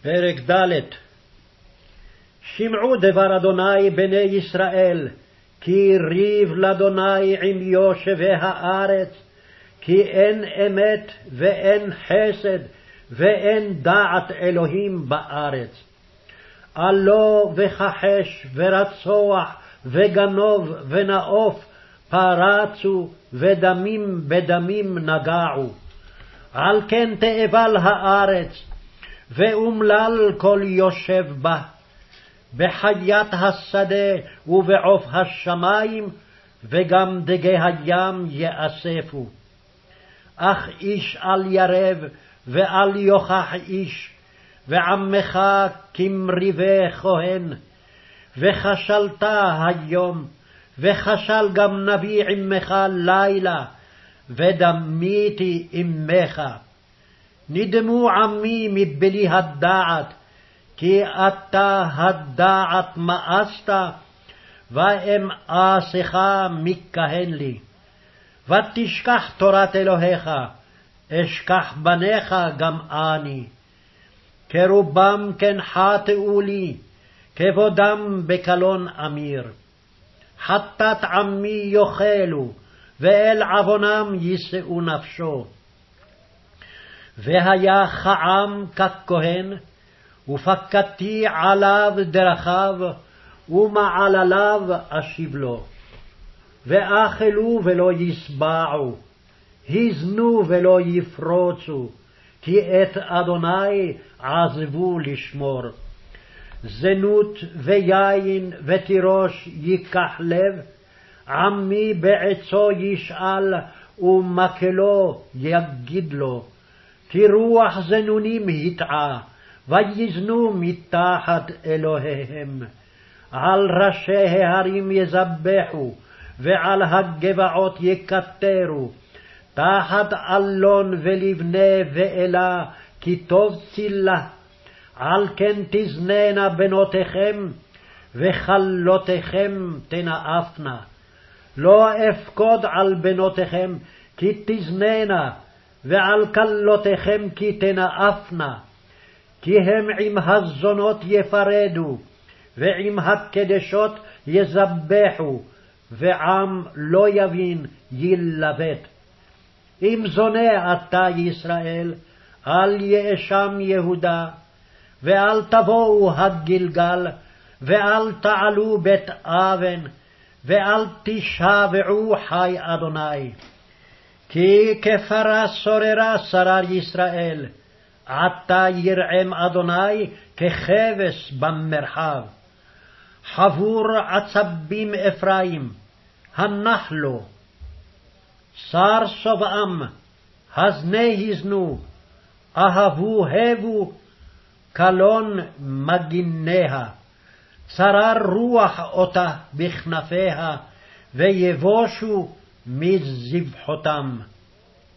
פרק ד'. שמעו דבר אדוני בני ישראל, כי ריב לאדוני עם יושבי הארץ, כי אין אמת ואין חסד ואין דעת אלוהים בארץ. עלו וכחש ורצוח וגנוב ונאוף פרצו ודמים בדמים נגעו. על כן תאבל הארץ ואומלל כל יושב בה, בחיית השדה ובעוף השמים, וגם דגי הים יאספו. אך איש אל ירב ואל יוכח איש, ועמך כמריבי כהן. וכשלת היום, וכשל גם נביא עמך לילה, ודמיתי עמך. נדמו עמי מבלי הדעת, כי אתה הדעת מאסת, ואמאסך מכהן לי. ותשכח תורת אלוהיך, אשכח בניך גם אני. כרובם כן חטאו לי, כבודם בקלון אמיר. חטאת עמי יאכלו, ואל עוונם יישאו נפשו. והיה כעם ככהן, ופקדתי עליו דרכיו, ומעלליו אשיב לו. ואכלו ולא ישבעו, הזנו ולא יפרוצו, כי את אדוני עזבו לשמור. זנות ויין ותירוש ייקח לב, עמי בעצו ישאל, ומקלו יגיד לו. כי רוח זנונים יטעה, ויזנו מתחת אלוהיהם. על ראשי ההרים יזבחו, ועל הגבעות יקטרו, תחת אלון ולבנה ואלה, כי טוב צילה. על כן תזננה בנותיכם, וכלותיכם תנאפנה. לא אפקוד על בנותיכם, כי תזננה, ועל כלותיכם כי תנאפנה. כי הם עם הזונות יפרדו, ועם הקדשות יזבחו, ועם לא יבין ילבט. אם זונה אתה ישראל, אל יאשם יהודה, ואל תבואו הגלגל, ואל תעלו בית אבן, ואל תשבעו חי אדוני. כי כפרה סוררה שרר ישראל, עתה ירעם אדוני ככבש במרחב. חבור עצבים אפרים, הנח לו. שר סובעם, הזנה הזנו, אהבו הבו, קלון מגיניה. צרר רוח אותה בכנפיה, ויבושו מזבחותם.